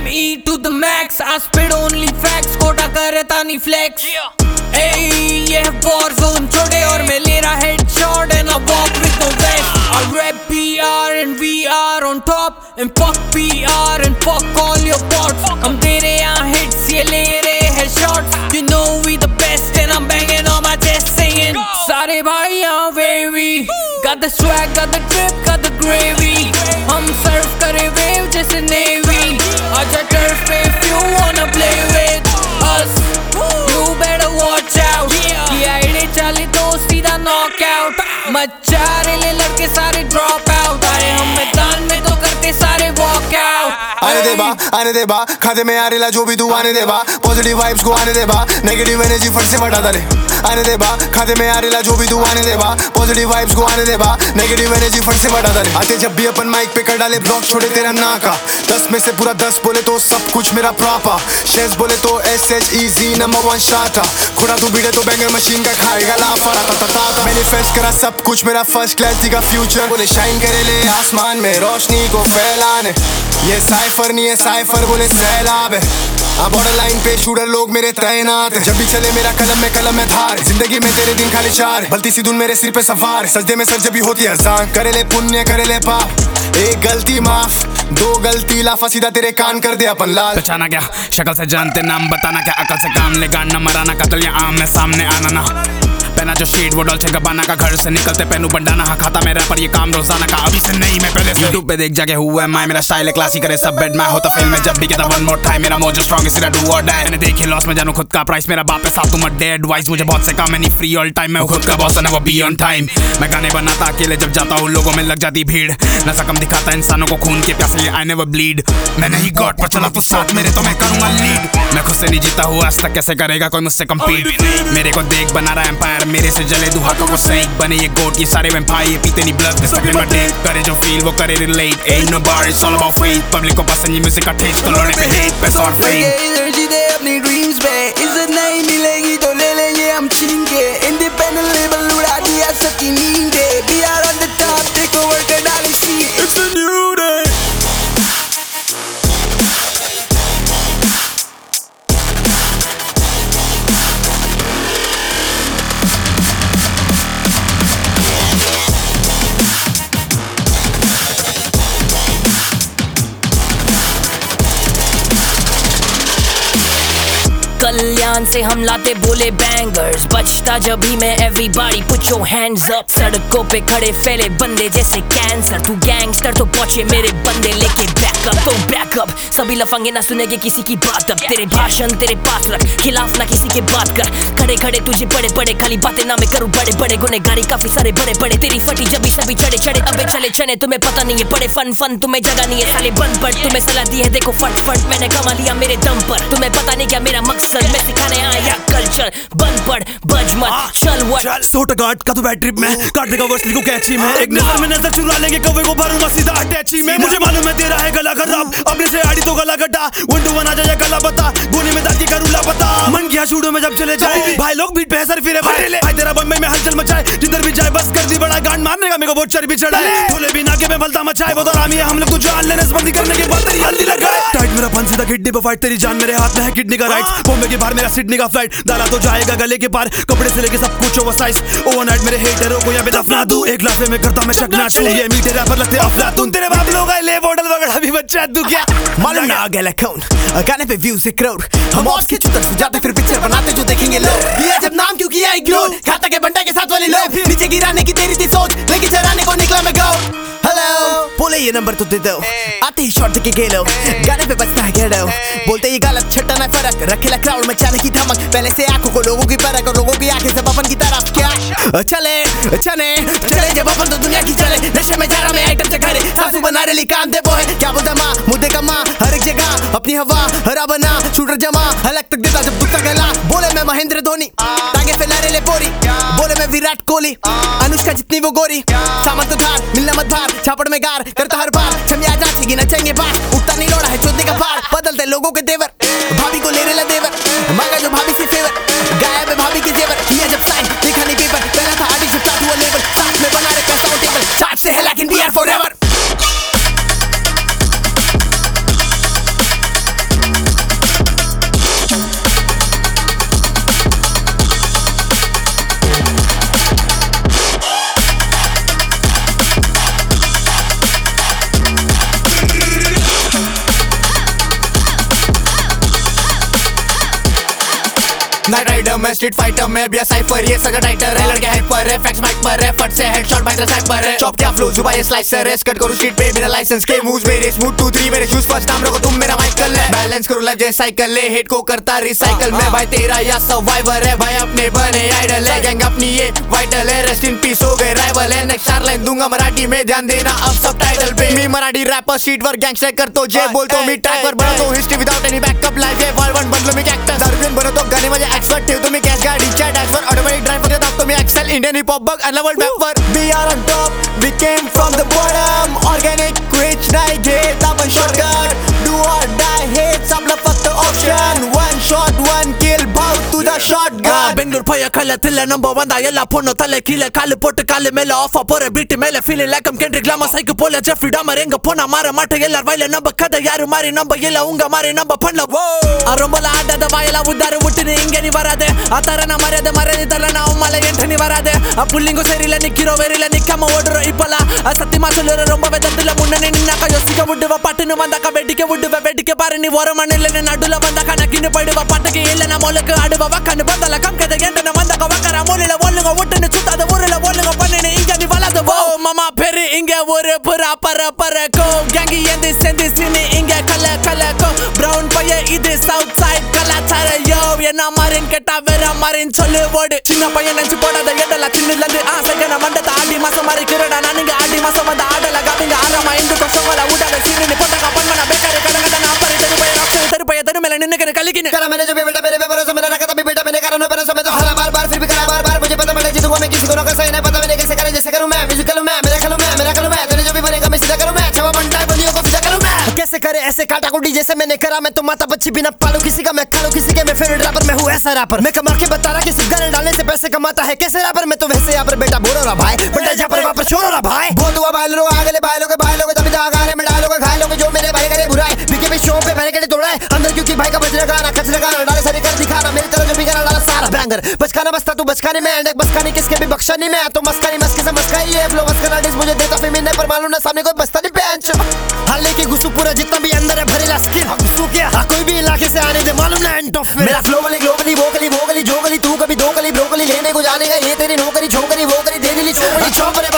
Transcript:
ME to the max, I spit only facts, Kota करता नहीं flex. Hey, ये है war zone छोड़े और मैं ले रहा headshot and I walk with no vest. I rap PR and VR on top and fuck PR and fuck all your bots. हम तेरे यहाँ hits, ये ले रहे हैं shots. You know we the best and I'm banging on my chest singing. सारे भाई यहाँ wavy, got the swag, got the drip, got the gravy. हम सर्व करे wave जैसे navy. आजा turf पे if you wanna play with us, you better watch out. ये ID चली तो सीधा knockout. मचा रहे लड़के सारे drop out. आए हम मैदान में तो करते सारे walk out. आने दे बा खाते में आ रेला जो भी तू आने दे बा. पॉजिटिव वाइब्स को आने दे बा, नेगेटिव एनर्जी फट से हटा दे. आने दे बा खाते में आ रेला जो भी तू आने दे बा. पॉजिटिव वाइब्स को आने दे बा, नेगेटिव एनर्जी फट से हटा दे. आते जब भी अपन माइक पे कर डाले ब्लॉक छोड़े तेरा ना का. 10 में से पूरा 10 बोले तो सब कुछ मेरा प्रॉपर. शेष बोले तो SHEZ नंबर 1 शाटा. खुड़ा तू बीड़े तो बैंगर मशीन का खाएगा लाफा. मैनिफेस्ट करा सब कुछ मेरा फर्स्ट क्लास का फ्यूचर. बोले शाइन करे ले आसमान में रोशनी को फैलाने. ये साइफर नहीं है साइफर बोले सैलाब है. बॉर्डर लाइन पे शूटर लोग मेरे तैनात है. जब भी चले मेरा कलम में थार. जिंदगी में तेरे दिन खाली 4. भलती सी धुन मेरे सिर पे सफार. सजदे में सर जब भी होती है अजान. करे ले पुण्य करे ले पाप. एक गलती माफ, 2 गलती लाफा सीधा तेरे कान कर दे अपन लाल. पहचाना क्या शक्ल से जानते नाम बताना क्या अकल से काम ले गाना मराना कतल या आम में सामने आना ना. पहना जो शीट वो डॉल्चे गबाना का. घर से निकलते पहनू बंडाना. हाँ खाता मेरा पर ये काम रोजाना का. अभी से नहीं मैं पहले से यूट्यूब पे देख जाके हुआ है मैं. मेरा स्टाइल है क्लासिक करे सब बेड मैं होता फिल्म में जब भी कहता वन मोर टाइम. मेरा मोजो स्ट्रॉन्ग इसीलिए डू और डाई. मैंने देखी लॉस में जानू खुद का प्राइस. मेरा बाप है साथ तुम डेड वाइज. मुझे बहुत से काम है नहीं फ्री ऑल टाइम. मैं खुद का बॉस है वो बी ऑन टाइम. मैं गाने बनाता अकेले जब जाता हूँ लोगों में लग जाती भीड़. नशा कम दिखाता इंसानों को खून के प्यासे. I never bleed. मैं नहीं गॉड पर चला तो साथ मेरे तो मैं करूंगा लीड. मैं खुद से नहीं जीता हुआ आज तक कैसे करेगा कोई मुझसे कम्पीट. मेरे को देख बना रहा एम्पायर मेरे से जले हाथों को स्नेक बने ये गोट. ये सारे वैम्पायर ये पीते नहीं ब्लड बिस्तर में डेट. करे जो फील वो करे relate. Ain't no bar it's all about faith. Public को पसंद ये म्यूजिक का टेस्ट तो लोड़े पे हेट पैसा और फेम. एनर्जी दे अपनी ड्रीम्स पे. इज्जत नहीं मिलेगी तो ले लेंगे हम छीन के. इंडिपेंडेंट लेवल उड़ा दिया सबकी नींद के. We are on the top take over कर डाली scene. It's a new day. Kalyan से हम लाते बोले बैंगर्स. बचता जब भी मैं everybody put your hands up. सड़कों पे खड़े फैले बंदे जैसे कैंसर. तू गैंगस्टर तो पहुंचे मेरे बंदे लेके बैकअप. तो बैकअप सभी लफंगे ना सुनेंगे किसी की बात. अब तेरे भाषण तेरे पास रख खिलाफ ना किसी के बात कर. खड़े खड़े तुझे बड़े बड़े खाली बातें ना मैं करूँ बड़े बड़े गुनेगारी काफी सारे बड़े बड़े. तेरी फटी जब भी सभी चढ़े चढ़े अबे चले चने. तुम्हें पता नहीं है बड़े फन तुम्हें जगह नहीं है साले बन पड़. तुम्हें सलाह दी है देखो फट मैंने कमा लिया मेरे दम पर. तुम्हें पता नहीं क्या मेरा मकसद मैं सिखाने आया कल्चर. बन पड़ बज मत चल वट. सोटा गार्ड का तो बैड ट्रिप में काट देगा वर्स को कैची में. एक नजर में नजर चुरा लेंगे कवे को भरूंगा सीधा अटैची में. मुझे मालूम है तेरा है गला खराब अपने से आड़ी तो गला कटा. 1 to 1 आ जाए गला बता. गोली में दागी करूँ लापता. मन किया शूडो में जब चले जाए भाई लोग बीट पे सर फिरे भाई. भाई तेरा बम्बई में हलचल मचाए. जिधर भी जाए बस कर दी बड़ा. गांड मारने का मेरे को बहुत चर्बी चढ़ाए. बोले बिना के मैं बलता मचाए. वो तो रामी है हम लोग तो जान लेने बंदी करने के बाद तेरी हल्दी लगाए. टाइट मेरा फन सीधा किडनी पे फाइट. तेरी जान मेरे हाथ में है किडनी का राइट. बॉम्बे के बाहर मेरा सिडनी का फ्लाइट. डाला तो जाएगा गले के पार. कपड़े से लेके सब कुछ ओवर साइज. ओवरनाइट मेरे हेटरों को यहाँ पे दफना दूं. एक लाफे में करता मैं चकना चूं. ये मीठे रैपर लगते अफलातून. तेरे बाप लोग आए ले बॉटल वगैरह भी बच्चा तू क्या मालूम ना आ गया कौन. गाने पे व्यूज 1 करोड़. हम ऑफ के चुतर जाते फिर पिक्चर बनाते जो देखेंगे लोग. ये जब नाम क्यों किया इग्नोर. खाता के बंटा के साथ वाले लोग. नीचे गिराने की तेरी थी सोच लेकिन चढ़ाने को निकला मैं गाओ. हेलो बोले ये नंबर तो दे दो. आते ही शॉट के गेलो. गाने पे बचता है गेडो. बोलते ये गलत छट्टा ना फर्क. रखेला क्राउड में चाने की धमक. पहले से आंखों को लोगों की परख और लोगों की आंखें सब अपन की तरफ. क्या चले जब अपन तो दुनिया की चले. नशे में जा रहा मैं आइटम से खड़े. सासू बना रही काम दे वो है क्या बोलता माँ मुद्दे का माँ. हर एक जगह अपनी हवा हरा बना. शूटर जमा हलक तक देता जब दुखता गला. बोले मैं महेंद्र धोनी. टांगे फैला रहे ले बोरी. बोले मैं विराट कोहली. अनुष्का जितनी वो गोरी. सामंत धार मिलना मत भार. छापड़ में गार करता हर बार. छमिया नाचेगी नचेंगे बार. उठता नहीं लोड़ा है चोदने का बार. बदलते लोगों के देवर. भाभी को ले रहे ला देवर. मांगा जो भाभी से फेवर. गायब है भाभी के जेवर. ये जब साइन देखा नहीं पेपर. पहला था आर्टिस्ट जब था हुआ लेवल. साथ में बना रहे पैसा और टेबल. साथ से है लेकिन we are forever. Night rider में स्ट्रीट फाइटर में भी साइफर ये सगा टाइटर है लड़के हाइपर है फैक्स माइक पर है फट से हेडशॉट माइक स्नाइपर है चॉप क्या फ्लो जुबा ये स्लाइसर है स्कट करो स्ट्रीट पे मेरा लाइसेंस के मूव्स मेरे स्मूथ 2 3 मेरे शूज फर्स्ट टाइम रखो तुम मेरा माइकल है बैलेंस करो लाइफ जैसे साइकिल ले हिट को करता रिसाइकल में भाई तेरा या सर्वाइवर है भाई अपने बने आइडल है गैंग अपनी ये वाइटल है रेस्ट इन पीस हो गए राइवल है नेक्स्ट चार लाइन दूंगा मराठी में ध्यान देना अब सब टाइटल पे मी Marathi rapper street work gangster कर तो जे बोल तो मी ट्रैक पर बना तो history without any backup life है वर्ल्ड वन बदलो मी एक्टर दर्जन बनो तो गाने मजे एक्सपर्ट ठेव तुम्ही कॅश गाडी च्या डॅशवर ऑटोमॅटिक ड्राइव करत दाखतो मी excel Indian hip hop bug अनला वर्ल्ड मॅपवर we are on top we came from the bottom organic क्विच नाही घेत आपण शॉर्टकट डू ऑर डाय हेच आपलं फक्त option one shot one kill भाऊ तुझा शॉटगन ಬೆಂಗಳೂರು ಪಯ ಕಲೆ ತಿಲ್ಲ ನಂಬರ್ ಒಂದ ಎಲ್ಲ ಪೊಣ್ಣು ತಲೆ ಕೀಲೆ ಕಾಲು ಪೊಟ್ಟು ಕಾಲು ಮೇಲೆ ಆಫ್ ಪೊರೆ ಬಿಟ್ಟು ಮೇಲೆ feeling like come Kendrick Lamar psycho ಪೋಲೆ ಜೆಫ್ರಿ ಡಾಮರ್ எங்க போனா மாற மாட்ட எல்லார் வாயில நம்ம கதை யாரு மாறி நம்ம இல்ல உங்க மாறி நம்ம பண்ணல ரொம்பல ஆடாத வாயில உதாரு விட்டுன்னு இங்க நீ வராதே அத்தர நான் மரியாதை தரல நான் உம்மால என்ட்ரி நீ வராதே புள்ளிங்கோ சரியில்ல நிக்கிறோ வெறியில நிக்காம ஓடுறோ இப்பலாம் சத்தியமா சொல்லுற ரொம்ப வெதத்துல முன்னே நின்னாக்க யோசிக்க விடுவ பட்டுன்னு வந்தாக்க வெடிக்க பாரு நீ ஒரு மண்ணில நடுல வந்தா கணக்கின்னு போயிடுவ பட்டுக்கு இல்ல நான் மொழுக்கு ஆடுவ கண்ணு பந்தல கம் கதை என்ன வந்தாக்க வக்கற மொழில ஒல்லுங்க விட்டுன்னு சுத்தாத ஊருல ஒல்லுங்க பண்ணின்னு இங்க நீ வளர்ந்து ஓ மாமா பெரு இங்க ஒரு புறா பரக்கோ கேங்கி எந்த செந்தி சினி இங்க கலக்கோ பிரவுன் பைய இது சவுத் சைட் கலாச்சார யோ என்ன மாறின் கேட்டா வேற மாறின் சொல்லு ஓடு சின்ன பையன் நினைச்சு போடாத எடல சின்னல இருந்து ஆசைகன வந்தத ஆடி மாசம் மாதிரி கிரடா நானுங்க ஆடி மாசம் வந்த ஆடல காவிங்க ஆரமா இந்து கொசவல உடல சினி போட்டக பண்ணன பேக்கற கடங்கட நான் ஆபரேட்டர் போய் ராக்ஷன் தெருப்பைய தெருமேல நின்னுக்கிற கலிக்கின करा मैंने जो भी बेटा मेरे पे भरोसा मैंने रखा था भी बेटा मैंने करा पर समय तो हरा बार फिर भी करा बार मुझे पता मैंने जीतूंगा मैं किसी को रोक सही नहीं पता मैंने कैसे करे जैसे करूं मैं म्यूजिकल मैं मेरा करूं मैं तेरे जो भी बनेगा मैं सीधा करूं मैं छवा बनता है बलियों को फिजा करूं मैं कैसे करे ऐसे काटा कुटी जैसे मैंने करा मैं तो माता बच्ची बिना पालू किसी का मैं खालू किसी के मैं फेवरेट रैपर मैं हूं ऐसा रैपर मैं कमा के बता रहा कि सिर्फ गाने डालने से पैसे कमाता है कैसे रैपर मैं तो वैसे यहाँ पर बेटा बोलो रहा भाई बंदा जा पर वापस छोड़ो रहा भाई बहुत हुआ भाई लोग आगे भाई लोग तभी तो आगारे में डालोगे घायलोगे जो मेरे भाई करे बुराई बीके भी शो पे मैंने के तोड़ा है अंदर क्योंकि भाई का बजरा गाना कचरा गाना डाले सारे कर दिखाना मेरी तरह जो भी गाना डाला सारा बैंगर बचकाना बसता तू बचकाने में एंड बचकाने किसके भी बख्शा नहीं मैं तो मस्कानी मस्के से मस्काई है फ्लो मस्करा डिस मुझे देता फिर मैंने पर मालूम ना सामने कोई बसता नहीं बेंच हाले की गुस्सू पूरा जितना भी अंदर है भरेला स्किल गुस्सू क्या कोई भी इलाके से आने दे मालूम ना एंड ऑफ मेरा फ्लो वाली ग्लोबली वोकली जोगली तू कभी दो कली ब्रोकली लेने को जाने का ये तेरी नौकरी छोकरी वो करी दे दिली छोकरी चौक